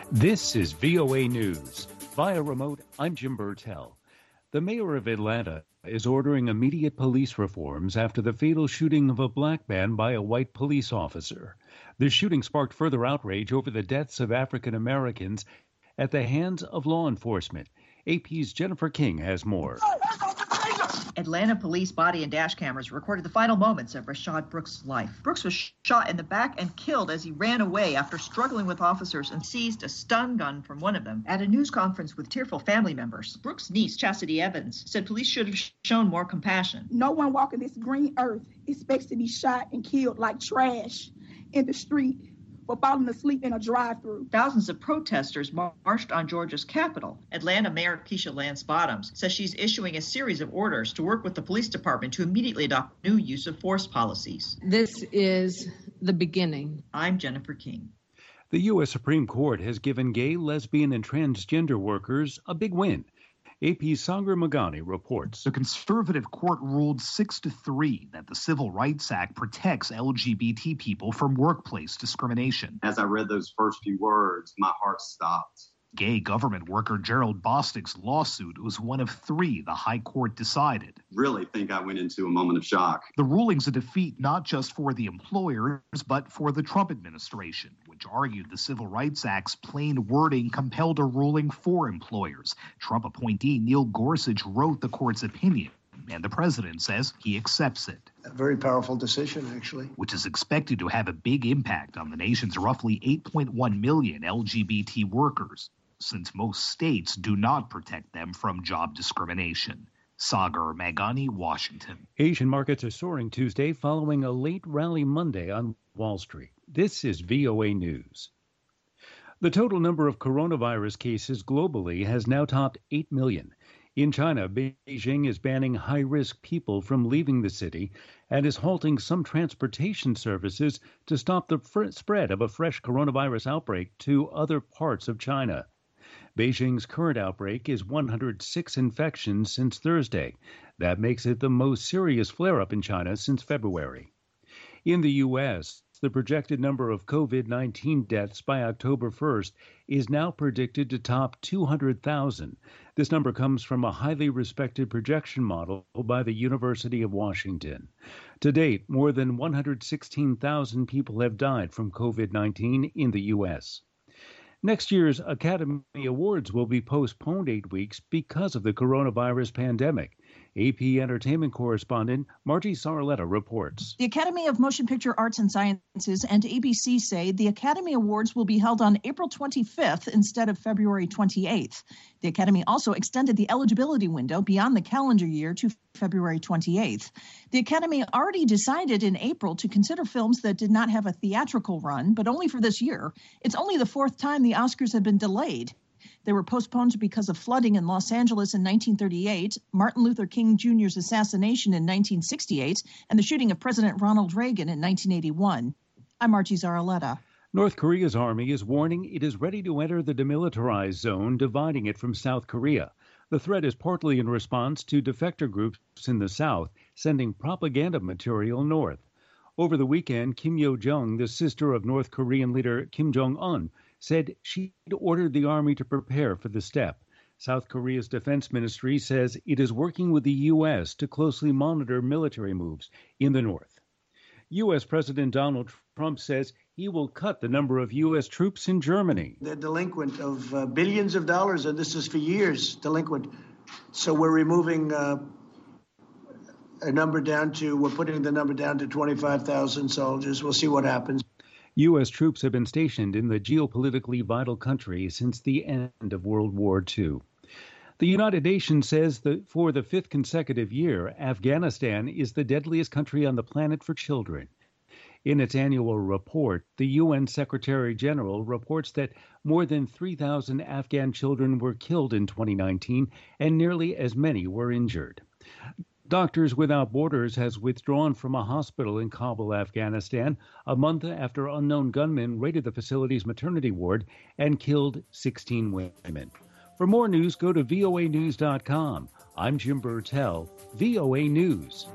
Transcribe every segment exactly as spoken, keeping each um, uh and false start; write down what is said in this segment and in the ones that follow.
This is V O A News. Via remote, I'm Jim Burtell. The mayor of Atlanta is ordering immediate police reforms after the fatal shooting of a black man by a white police officer. The shooting sparked further outrage over the deaths of African Americans at the hands of law enforcement. A P's Jennifer King has more. Atlanta police body and dash cameras recorded the final moments of Rayshard Brooks' life. Brooks was shot in the back and killed as he ran away after struggling with officers and seized a stun gun from one of them. At a news conference with tearful family members, Brooks' niece, Chastity Evans, said police should have shown more compassion. No one walking this green earth expects to be shot and killed like trash in the street for falling asleep in a drive-thru. Thousands of protesters marched on Georgia's Capitol. Atlanta Mayor Keisha Lance Bottoms says she's issuing a series of orders to work with the police department to immediately adopt new use of force policies. This is the beginning. I'm Jennifer King. The U S Supreme Court has given gay, lesbian, and transgender workers a big win. A P's Sagar Magani reports. The conservative court ruled six to three that the Civil Rights Act protects L G B T people from workplace discrimination. As I read those first few words, my heart stopped. Gay government worker Gerald Bostick's lawsuit was one of three the high court decided. Really think I went into a moment of shock. The ruling's a defeat not just for the employers, but for the Trump administration, which argued the Civil Rights Act's plain wording compelled a ruling for employers. Trump appointee Neil Gorsuch wrote the court's opinion, and the president says he accepts it. A very powerful decision, actually. Which is expected to have a big impact on the nation's roughly eight point one million L G B T workers, since most states do not protect them from job discrimination. Sagar Magani, Washington. Asian markets are soaring Tuesday following a late rally Monday on Wall Street. This is V O A News. The total number of coronavirus cases globally has now topped eight million. In China, Beijing is banning high-risk people from leaving the city and is halting some transportation services to stop the fr- spread of a fresh coronavirus outbreak to other parts of China. Beijing's current outbreak is one hundred six infections since Thursday. That makes it the most serious flare-up in China since February. In the U S, the projected number of COVID nineteen deaths by October first is now predicted to top two hundred thousand. This number comes from a highly respected projection model by the University of Washington. To date, more than one hundred sixteen thousand people have died from COVID nineteen in the U S. Next year's Academy Awards will be postponed eight weeks because of the coronavirus pandemic. A P Entertainment correspondent Margie Saraletta reports. The Academy of Motion Picture Arts and Sciences and A B C say the Academy Awards will be held on April twenty-fifth instead of February twenty-eighth. The Academy also extended the eligibility window beyond the calendar year to February twenty-eighth. The Academy already decided in April to consider films that did not have a theatrical run, but only for this year. It's only the fourth time the Oscars have been delayed. They were postponed because of flooding in Los Angeles in nineteen thirty-eight, Martin Luther King Junior's assassination in nineteen sixty-eight, and the shooting of President Ronald Reagan in nineteen eighty-one. I'm Margie Zaraletta. North Korea's army is warning it is ready to enter the demilitarized zone, dividing it from South Korea. The threat is partly in response to defector groups in the south sending propaganda material north. Over the weekend, Kim Yo-jong, the sister of North Korean leader Kim Jong-un, said she'd ordered the army to prepare for the step. South Korea's defense ministry says it is working with the U S to closely monitor military moves in the north. U S President Donald Trump says he will cut the number of U S troops in Germany. They're delinquent of uh, billions of dollars, and this is for years delinquent. So we're removing uh, a number down to, we're putting the number down to twenty-five thousand soldiers. We'll see what happens. U S troops have been stationed in the geopolitically vital country since the end of World War Two. The United Nations says that for the fifth consecutive year, Afghanistan is the deadliest country on the planet for children. In its annual report, the U N Secretary General reports that more than three thousand Afghan children were killed in twenty nineteen and nearly as many were injured. Doctors Without Borders has withdrawn from a hospital in Kabul, Afghanistan, a month after unknown gunmen raided the facility's maternity ward and killed sixteen women. For more news, go to V O A news dot com. I'm Jim Burtell, V O A News.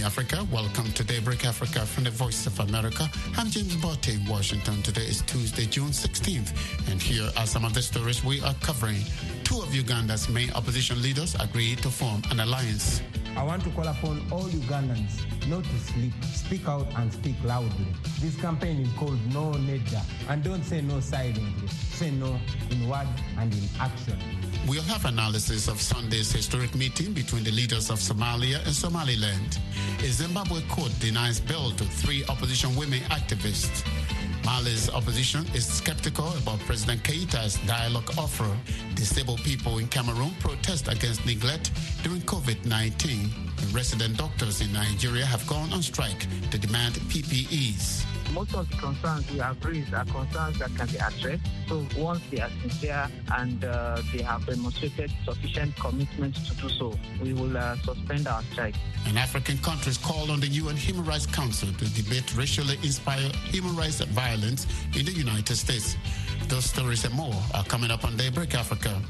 Africa. Welcome to Daybreak Africa from the Voice of America. I'm James Botte in Washington. Today is Tuesday, June sixteenth, and here are some of the stories we are covering. Two of Uganda's main opposition leaders agreed to form an alliance. I want to call upon all Ugandans not to sleep, speak out and speak loudly. This campaign is called No Nedda, and don't say no silently. Say no in word and in action. We'll have analysis of Sunday's historic meeting between the leaders of Somalia and Somaliland. A Zimbabwe court denies bail to three opposition women activists. Mali's opposition is skeptical about President Keita's dialogue offer. Disabled people in Cameroon protest against neglect during COVID nineteen. Resident doctors in Nigeria have gone on strike to demand P P Es. Most of the concerns we agree are concerns that can be addressed. So once they are sincere and uh, they have demonstrated sufficient commitment to do so, we will uh, suspend our strike. And African countries call on the U N Human Rights Council to debate racially inspired human rights violence in the United States. Those stories and more are coming up on Daybreak Africa.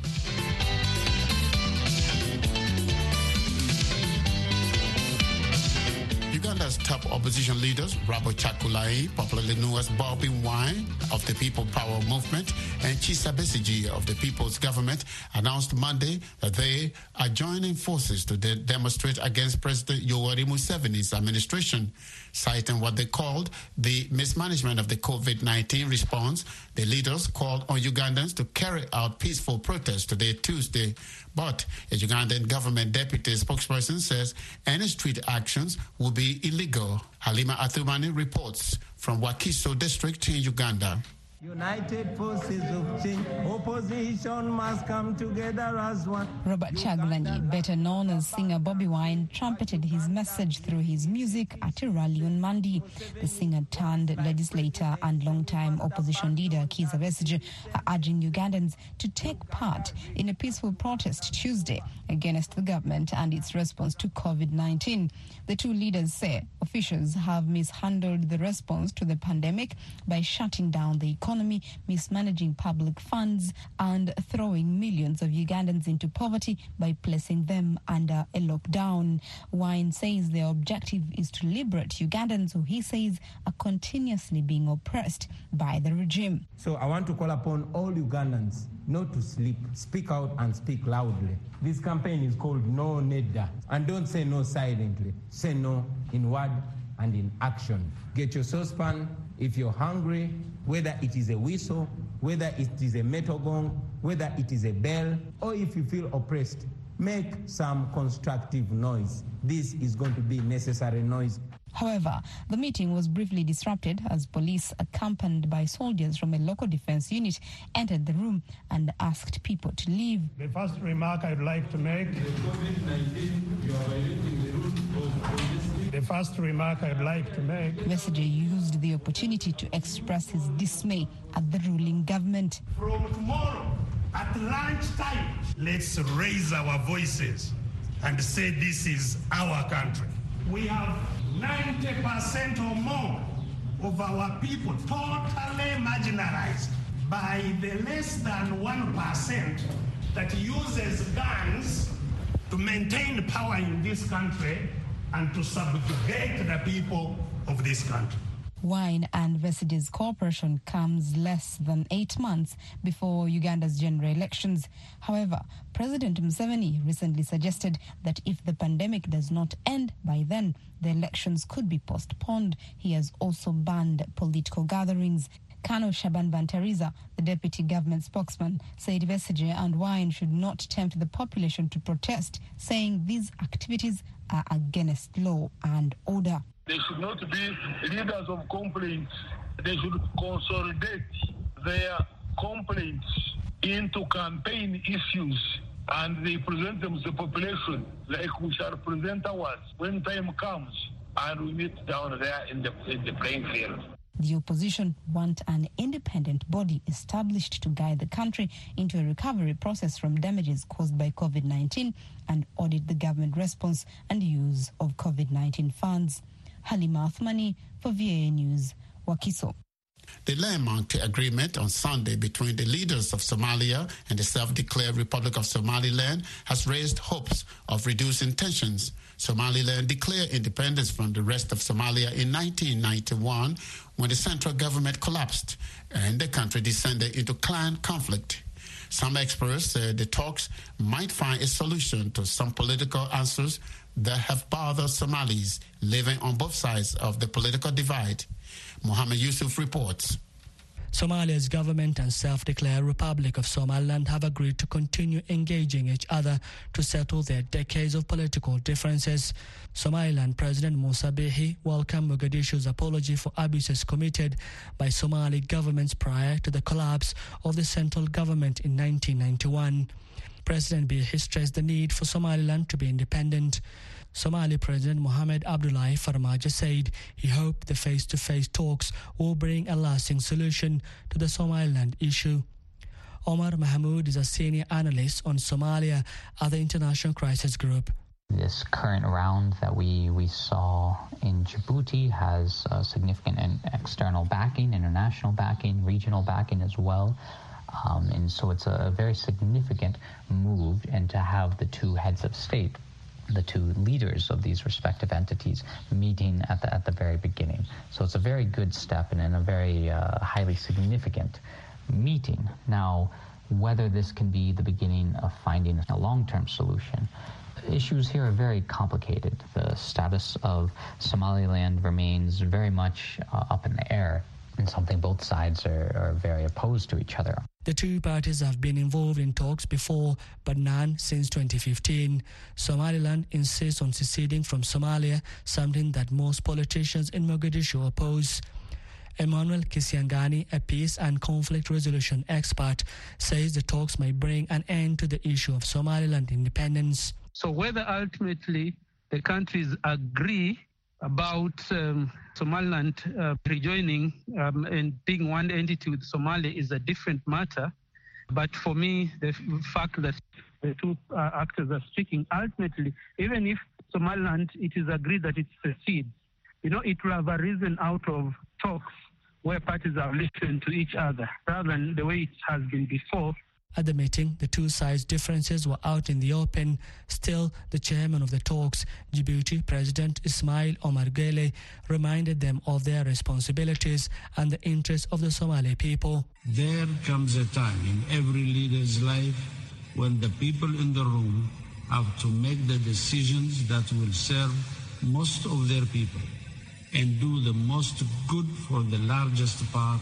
Uganda's top opposition leaders, Robert Chakulai, popularly known as Bobby Wine of the People Power Movement, and Kizza Besigye of the People's Government, announced Monday that they are joining forces to de- demonstrate against President Yoweri Museveni's administration. Citing what they called the mismanagement of the COVID nineteen response, the leaders called on Ugandans to carry out peaceful protests today, Tuesday. But a Ugandan government deputy spokesperson says any street actions will be illegal. Halima Athumani reports from Wakiso district in Uganda. United forces of change, opposition must come together as one. Robert Chagulanyi, better known as singer Bobby Wine, trumpeted his message through his music at a rally on Monday. The singer turned legislator and longtime opposition leader Kizza Besigye are urging Ugandans to take part in a peaceful protest Tuesday against the government and its response to COVID nineteen. The two leaders say officials have mishandled the response to the pandemic by shutting down the economy. economy, mismanaging public funds, and throwing millions of Ugandans into poverty by placing them under a lockdown. Wine says their objective is to liberate Ugandans who he says are continuously being oppressed by the regime. So I want to call upon all Ugandans not to sleep, speak out and speak loudly. This campaign is called No Nedda, and don't say no silently. Say no in word and in action. Get your saucepan if you're hungry, whether it is a whistle, whether it is a metal gong, whether it is a bell, or if you feel oppressed, make some constructive noise. This is going to be necessary noise. However, the meeting was briefly disrupted as police, accompanied by soldiers from a local defense unit, entered the room and asked people to leave. The first remark I'd like to make The first remark I'd like to make Besigye used the opportunity to express his dismay at the ruling government. From tomorrow at lunchtime, let's raise our voices and say this is our country. We have ninety percent or more of our people totally marginalized by the less than one percent that uses guns to maintain power in this country and to subjugate the people of this country. Wine and Besigye's cooperation comes less than eight months before Uganda's general elections. However, President Museveni recently suggested that if the pandemic does not end by then, the elections could be postponed. He has also banned political gatherings. Kano Shaban Bantariza, the deputy government spokesman, said Besigye and Wine should not tempt the population to protest, saying these activities are against law and order. They should not be leaders of complaints. They should consolidate their complaints into campaign issues and they present them to the population like we shall present ours when time comes and we meet down there in the, in the playing field. The opposition want an independent body established to guide the country into a recovery process from damages caused by COVID nineteen and audit the government response and use of COVID nineteen funds. Halima Athumani for V A A News, Wakiso. The landmark agreement on Sunday between the leaders of Somalia and the self-declared Republic of Somaliland has raised hopes of reducing tensions. Somaliland declared independence from the rest of Somalia in nineteen ninety-one when the central government collapsed and the country descended into clan conflict. Some experts say the talks might find a solution to some political answers that have bothered Somalis living on both sides of the political divide. Mohammed Yusuf reports. Somalia's government and self-declared Republic of Somaliland have agreed to continue engaging each other to settle their decades of political differences. Somaliland President Musa Bihi welcomed Mogadishu's apology for abuses committed by Somali governments prior to the collapse of the central government in nineteen ninety-one. President Bihi stressed the need for Somaliland to be independent. Somali President Mohamed Abdullahi Farmajo said he hoped the face-to-face talks will bring a lasting solution to the Somaliland issue. Omar Mahmoud is a senior analyst on Somalia at the International Crisis Group. This current round that we, we saw in Djibouti has uh, significant external backing, international backing, regional backing as well. Um, and so it's a very significant move, and to have the two heads of state, the two leaders of these respective entities, meeting at the at the very beginning. So it's a very good step and, and a very uh, highly significant meeting. Now, whether this can be the beginning of finding a long-term solution, issues here are very complicated. The status of Somaliland remains very much uh, up in the air, and something both sides are, are very opposed to each other. The two parties have been involved in talks before, but none since twenty fifteen. Somaliland insists on seceding from Somalia, something that most politicians in Mogadishu oppose. Emmanuel Kisiangani, a peace and conflict resolution expert, says the talks may bring an end to the issue of Somaliland independence. So whether ultimately the countries agree about um, Somaliland uh, rejoining um, and being one entity with Somalia is a different matter. But for me, the fact that the two uh, actors are speaking, ultimately, even if Somaliland, it is agreed that it secedes, you know, it will have arisen out of talks where parties have listened to each other, rather than the way it has been before. At the meeting, the two sides' differences were out in the open. Still, the chairman of the talks, Djibouti President Ismail Omar Guelleh, reminded them of their responsibilities and the interests of the Somali people. There comes a time in every leader's life when the people in the room have to make the decisions that will serve most of their people and do the most good for the largest part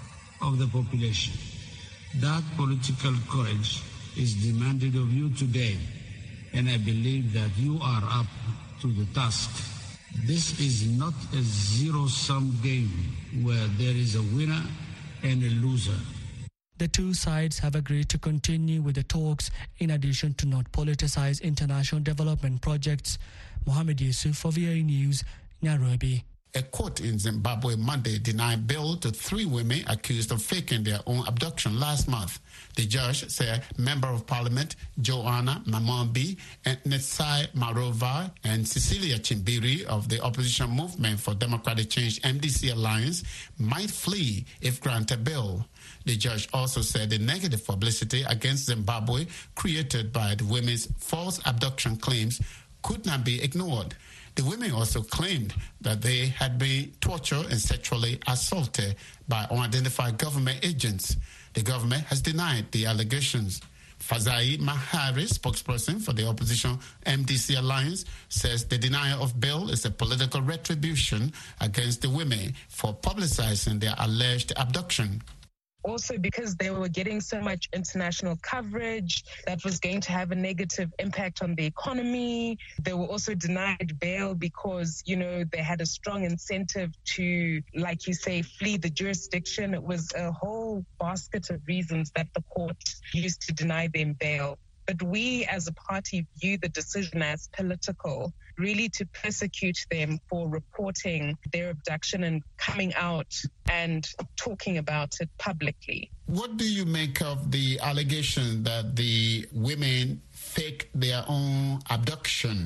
of the population. That political courage is demanded of you today, and I believe that you are up to the task. This is not a zero-sum game where there is a winner and a loser. The two sides have agreed to continue with the talks in addition to not politicize international development projects. Mohammed Yusuf for V O A News, Nairobi. A court in Zimbabwe Monday denied bail to three women accused of faking their own abduction last month. The judge said Member of Parliament Joanna Mamombi and Netsai Marova and Cecilia Chimbiri of the Opposition Movement for Democratic Change M D C Alliance might flee if granted bail. The judge also said the negative publicity against Zimbabwe created by the women's false abduction claims could not be ignored. The women also claimed that they had been tortured and sexually assaulted by unidentified government agents. The government has denied the allegations. Fazai Mahari, spokesperson for the opposition M D C Alliance, says the denial of bail is a political retribution against the women for publicizing their alleged abduction. Also because they were getting so much international coverage that was going to have a negative impact on the economy. They were also denied bail because, you know, they had a strong incentive to, like you say, flee the jurisdiction. It was a whole basket of reasons that the court used to deny them bail. But we as a party view the decision as political, really to persecute them for reporting their abduction and coming out and talking about it publicly. What do you make of the allegation that the women faked their own abduction?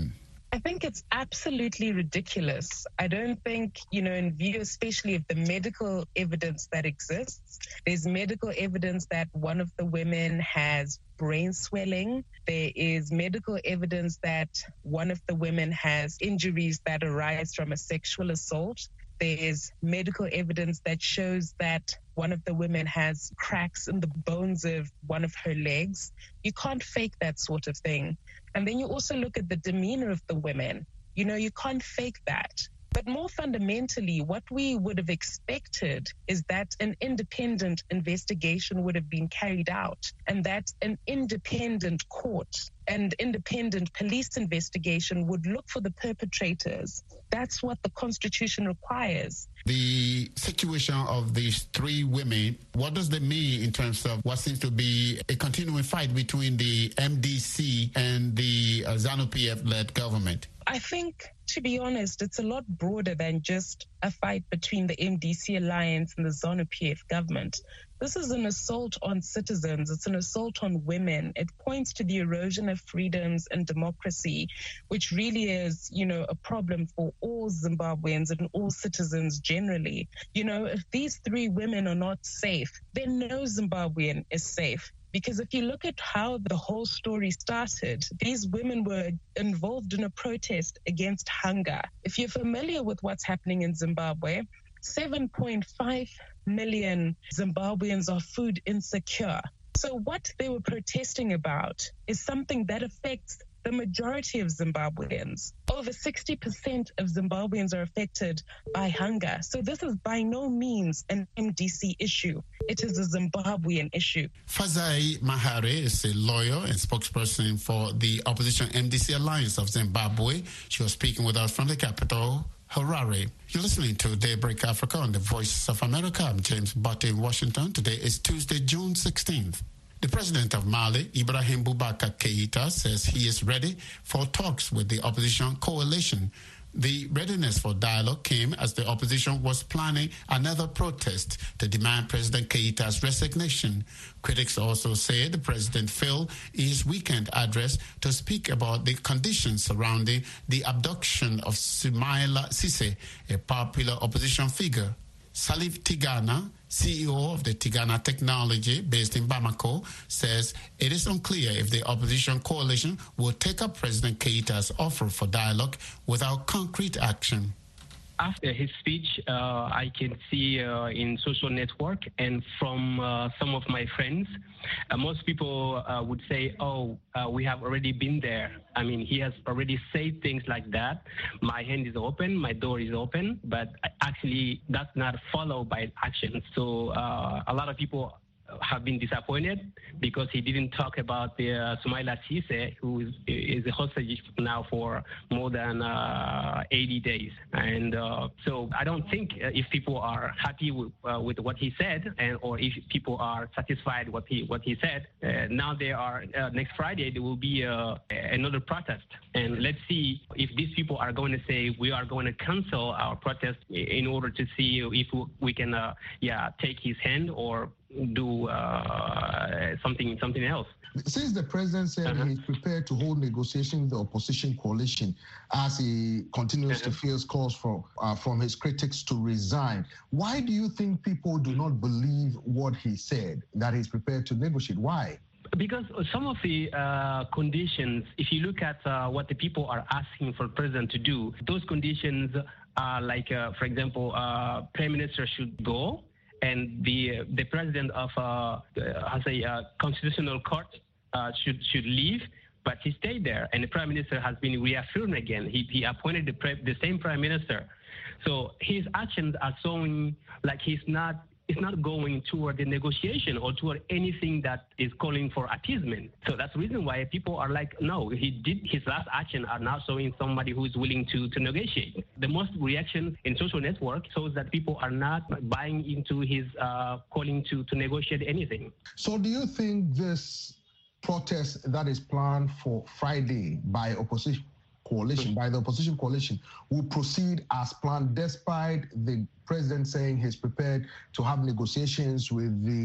I think it's absolutely ridiculous. I don't think, you know, in view especially of the medical evidence that exists, there's medical evidence that one of the women has brain swelling. There is medical evidence that one of the women has injuries that arise from a sexual assault. There is medical evidence that shows that one of the women has cracks in the bones of one of her legs. You can't fake that sort of thing. And then you also look at the demeanor of the women. You know, you can't fake that. But more fundamentally, what we would have expected is that an independent investigation would have been carried out, and that an independent court and independent police investigation would look for the perpetrators. That's what the Constitution requires. The situation of these three women, what does that mean in terms of what seems to be a continuing fight between the M D C and the uh, ZANU-P F-led government? I think, to be honest, it's a lot broader than just a fight between the M D C alliance and the ZANU-P F government. This is an assault on citizens. It's an assault on women. It points to the erosion of freedoms and democracy, which really is, you know, a problem for all Zimbabweans and all citizens generally. You know, if these three women are not safe, then no Zimbabwean is safe. Because if you look at how the whole story started, these women were involved in a protest against hunger. If you're familiar with what's happening in Zimbabwe, seven point five million Zimbabweans are food insecure. So what they were protesting about is something that affects the majority of Zimbabweans. Over sixty percent of Zimbabweans are affected by hunger. So this is by no means an M D C issue. It is a Zimbabwean issue. Fazai Mahare is a lawyer and spokesperson for the opposition M D C Alliance of Zimbabwe. She was speaking with us from the capital, Harare. You're listening to Daybreak Africa on the Voice of America. I'm James Butte in Washington. Today is Tuesday, June sixteenth. The president of Mali, Ibrahim Boubacar Keïta, says he is ready for talks with the opposition coalition. The readiness for dialogue came as the opposition was planning another protest to demand President Keïta's resignation. Critics also say the president failed in his weekend address to speak about the conditions surrounding the abduction of Soumaïla Cissé, a popular opposition figure. Salif Tigana, C E O of the Tigana Technology based in Bamako, says it is unclear if the opposition coalition will take up President Keïta's offer for dialogue without concrete action. After his speech, uh, I can see uh, in social network and from uh, some of my friends, uh, most people uh, would say, oh, uh, we have already been there. I mean, he has already said things like that. My hand is open, my door is open, but actually that's not followed by action. So uh, a lot of people have been disappointed because he didn't talk about the uh, Soumaïla Cissé, who is, is a hostage now for more than uh, eighty days. And uh, so I don't think uh, if people are happy with, uh, with what he said, and or if people are satisfied what he what he said, uh, now they are uh, next Friday there will be uh, another protest, and let's see if these people are going to say we are going to cancel our protest in order to see if we can uh, yeah take his hand or do uh, something something else. Since the president said uh-huh. he's prepared to hold negotiations with the opposition coalition as he continues uh-huh. to face calls for, uh, from his critics to resign, why do you think people do not believe what he said, that he's prepared to negotiate? Why? Because some of the uh, conditions, if you look at uh, what the people are asking for the president to do, those conditions are like, uh, for example, uh, Prime Minister should go, and the the president of uh, has a uh, constitutional court uh, should should leave, but he stayed there, and the prime minister has been reaffirmed again. He he appointed the pre- the same prime minister, so his actions are showing like he's not is not going toward the negotiation or toward anything that is calling for appeasement. So that's the reason why people are like, no, he did his last action are now showing somebody who is willing to, to negotiate. The most reaction in social network shows that people are not buying into his uh, calling to, to negotiate anything. So do you think this protest that is planned for Friday by opposition coalition, by the opposition coalition, will proceed as planned, despite the president saying he's prepared to have negotiations with the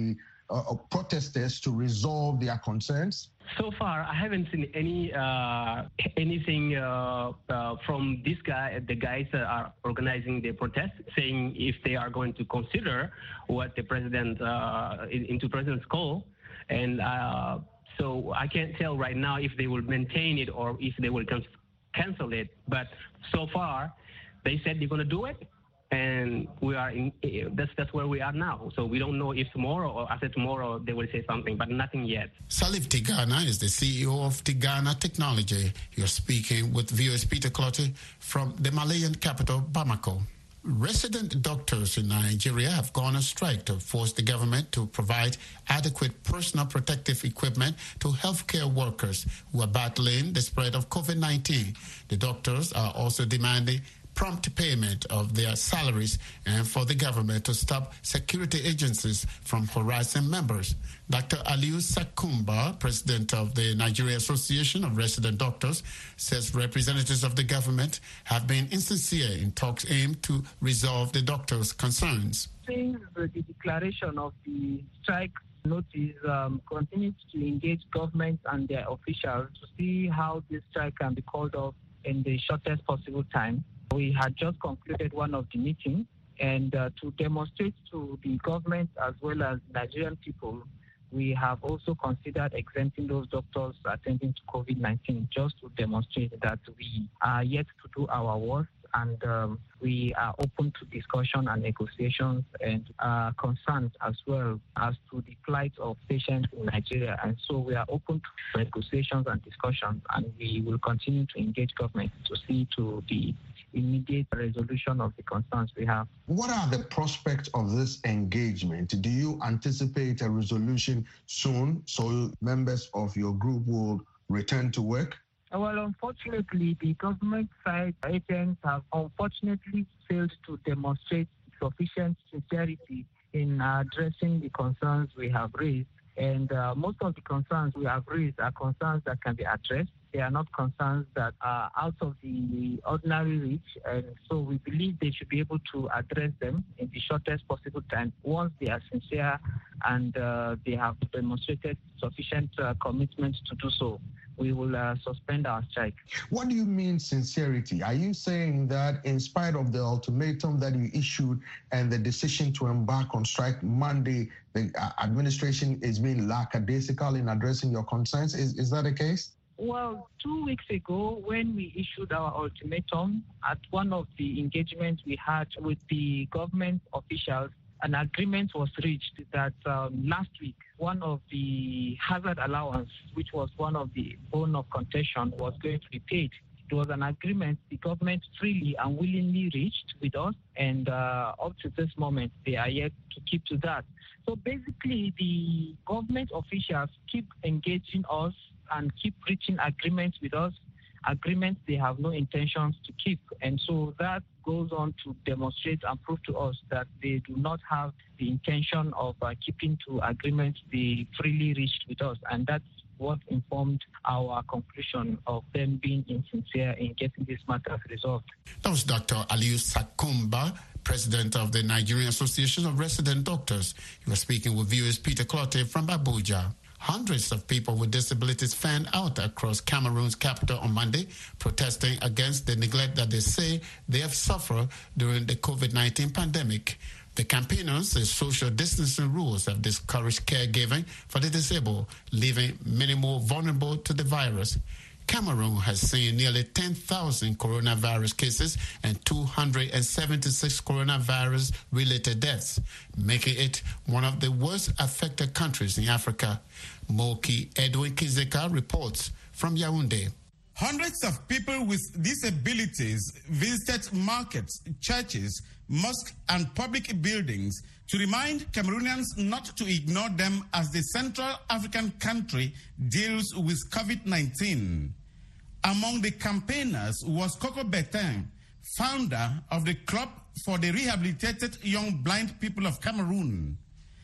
uh, protesters to resolve their concerns? So far, I haven't seen any uh, anything uh, uh, from this guy, the guys that are organizing the protest, saying if they are going to consider what the president uh, into president's call, and uh, so I can't tell right now if they will maintain it or if they will cancel it. But so far, they said they're going to do it. And we are in, that's, that's where we are now. So we don't know if tomorrow or after tomorrow they will say something, but nothing yet. Salif Tigana is the C E O of Tigana Technology. You're speaking with V O A's Peter Clottey from the Malian capital, Bamako. Resident doctors in Nigeria have gone on strike to force the government to provide adequate personal protective equipment to healthcare workers who are battling the spread of COVID nineteen. The doctors are also demanding prompt payment of their salaries and for the government to stop security agencies from harassing members. Doctor Aliu Sakumba, president of the Nigeria Association of Resident Doctors, says representatives of the government have been insincere in talks aimed to resolve the doctors' concerns. Since the declaration of the strike notice um, continues to engage government and their officials to see how this strike can be called off in the shortest possible time. We had just concluded one of the meetings, and uh, to demonstrate to the government as well as Nigerian people, we have also considered exempting those doctors attending to COVID nineteen, just to demonstrate that we are yet to do our work, and um, we are open to discussion and negotiations and uh, concerns as well as to the plight of patients in Nigeria. And so we are open to negotiations and discussions, and we will continue to engage government to see to the immediate resolution of the concerns we have. What are the prospects of this engagement? Do you anticipate a resolution soon so members of your group will return to work? Well, unfortunately, the government side agents have unfortunately failed to demonstrate sufficient sincerity in addressing the concerns we have raised. And uh, most of the concerns we have raised are concerns that can be addressed. They are not concerns that are out of the ordinary reach. And so we believe they should be able to address them in the shortest possible time once they are sincere and uh, they have demonstrated sufficient uh, commitment to do so. We will uh, suspend our strike. What do you mean sincerity? Are you saying that in spite of the ultimatum that you issued and the decision to embark on strike Monday, the uh, administration is being lackadaisical in addressing your concerns? Is, is that the case? Well, two weeks ago, when we issued our ultimatum, at one of the engagements we had with the government officials, an agreement was reached that um, last week, one of the hazard allowance, which was one of the bone of contention, was going to be paid. It was an agreement the government freely and willingly reached with us, and uh, up to this moment, they are yet to keep to that. So basically, the government officials keep engaging us and keep reaching agreements with us, agreements they have no intentions to keep. And so that goes on to demonstrate and prove to us that they do not have the intention of uh, keeping to agreements they freely reached with us. And that's what informed our conclusion of them being insincere in getting this matter resolved. That was Doctor Aliu Sakumba, president of the Nigerian Association of Resident Doctors. He was speaking with viewers Peter Clottey from Abuja. Hundreds of people with disabilities fanned out across Cameroon's capital on Monday, protesting against the neglect that they say they have suffered during the COVID nineteen pandemic. The campaigners say social distancing rules have discouraged caregiving for the disabled, leaving many more vulnerable to the virus. Cameroon has seen nearly ten thousand coronavirus cases and two hundred seventy-six coronavirus-related deaths, making it one of the worst affected countries in Africa. Moki Edwin Kizeka reports from Yaoundé. Hundreds of people with disabilities visited markets, churches, mosques, and public buildings to remind Cameroonians not to ignore them as the Central African country deals with COVID nineteen. Among the campaigners was Coco Bertin, founder of the Club for the Rehabilitated Young Blind People of Cameroon.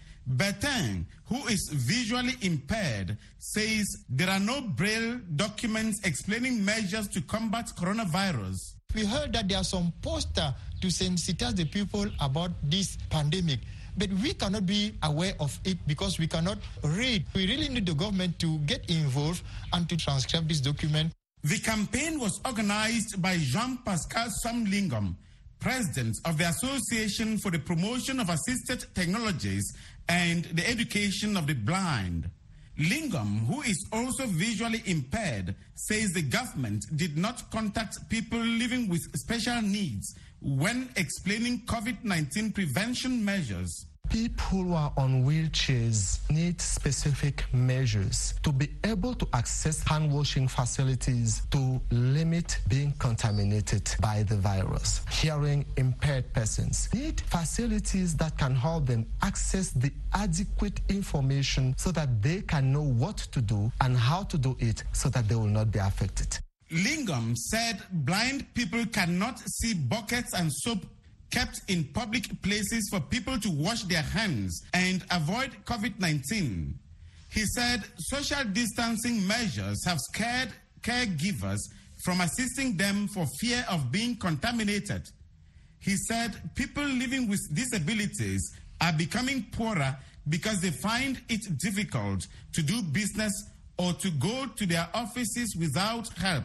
Bertin, who is visually impaired, says there are no braille documents explaining measures to combat coronavirus. We heard that there are some posters to sensitize the people about this pandemic, but we cannot be aware of it because we cannot read. We really need the government to get involved and to transcribe this document. The campaign was organized by Jean-Pascal Somlingom, president of the Association for the Promotion of Assisted Technologies and the Education of the Blind. Lingom, who is also visually impaired, says the government did not contact people living with special needs when explaining COVID nineteen prevention measures. People who are on wheelchairs need specific measures to be able to access hand washing facilities to limit being contaminated by the virus. Hearing impaired persons need facilities that can help them access the adequate information so that they can know what to do and how to do it so that they will not be affected. Lingom said blind people cannot see buckets and soap kept in public places for people to wash their hands and avoid COVID nineteen. He said social distancing measures have scared caregivers from assisting them for fear of being contaminated. He said people living with disabilities are becoming poorer because they find it difficult to do business or to go to their offices without help.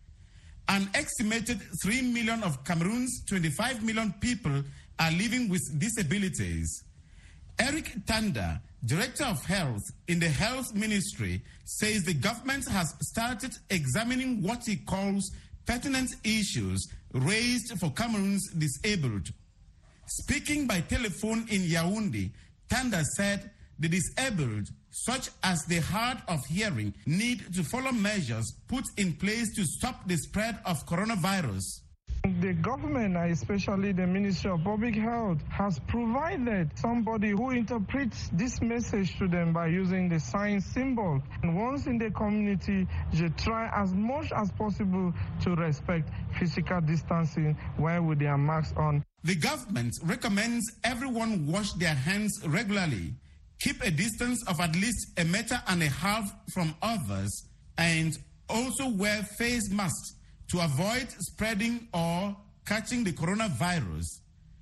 An estimated three million of Cameroon's twenty-five million people are living with disabilities. Eric Tanda, Director of Health in the Health Ministry, says the government has started examining what he calls pertinent issues raised for Cameroon's disabled. Speaking by telephone in Yaoundé, Tanda said the disabled, such as the hard of hearing, need to follow measures put in place to stop the spread of coronavirus. The government, especially the Ministry of Public Health, has provided somebody who interprets this message to them by using the sign symbol. And once in the community, they try as much as possible to respect physical distancing while with their masks on. The government recommends everyone wash their hands regularly, keep a distance of at least a meter and a half from others, and also wear face masks to avoid spreading or catching the coronavirus.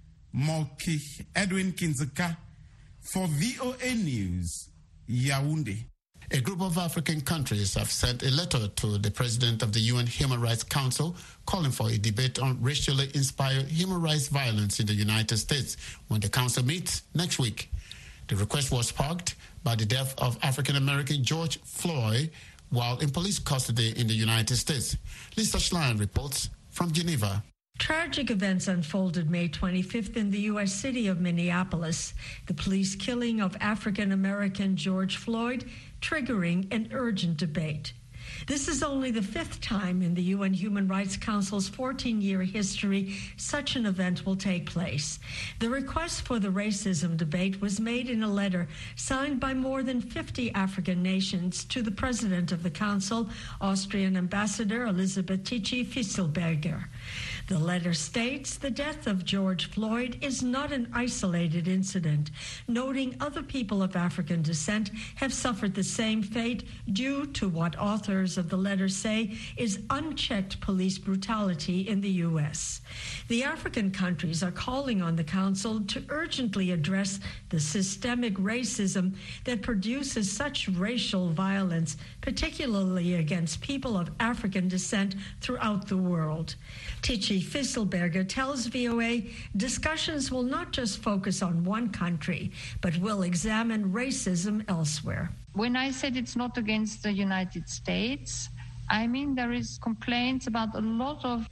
Moki Edwin Kinzeka for V O A News, Yaoundé. A group of African countries have sent a letter to the President of the U N Human Rights Council calling for a debate on racially inspired human rights violence in the United States when the Council meets next week. The request was sparked by the death of African-American George Floyd while in police custody in the United States. Lisa Schlein reports from Geneva. Tragic events unfolded May twenty-fifth in the U S city of Minneapolis. The police killing of African-American George Floyd triggering an urgent debate. This is only the fifth time in the U N Human Rights Council's fourteen-year history such an event will take place. The request for the racism debate was made in a letter signed by more than fifty African nations to the President of the Council, Austrian Ambassador Elisabeth Tichy-Fisselberger. The letter states the death of George Floyd is not an isolated incident, noting other people of African descent have suffered the same fate due to what authors of the letter say is unchecked police brutality in the U S. The African countries are calling on the Council to urgently address the systemic racism that produces such racial violence, particularly against people of African descent throughout the world. Tichy-Fisselberger tells V O A discussions will not just focus on one country, but will examine racism elsewhere. When I said it's not against the United States, I mean there is complaints about a lot of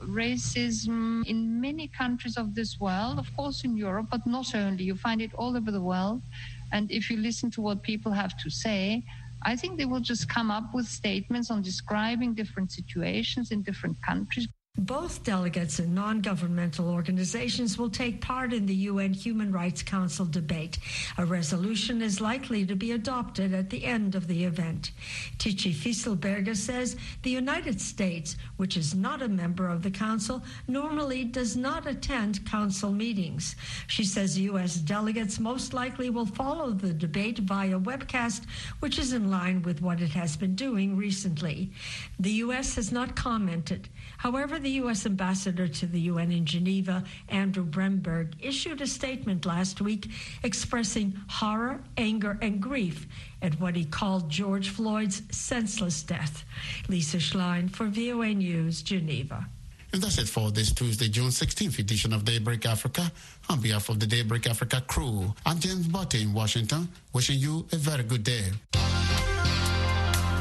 racism in many countries of this world, of course in Europe, but not only. You find it all over the world. And if you listen to what people have to say, I think they will just come up with statements on describing different situations in different countries. Both delegates and non-governmental organizations will take part in the U N Human Rights Council debate. A resolution is likely to be adopted at the end of the event. Tichy-Fisselberger says the United States, which is not a member of the Council, normally does not attend Council meetings. She says U S delegates most likely will follow the debate via webcast, which is in line with what it has been doing recently. The U S has not commented. However, the U S ambassador to the U N in Geneva, Andrew Bremberg, issued a statement last week expressing horror, anger, and grief at what he called George Floyd's senseless death. Lisa Schlein for V O A News, Geneva. And that's it for this Tuesday, June sixteenth edition of Daybreak Africa. On behalf of the Daybreak Africa crew, I'm James Botte in Washington, wishing you a very good day.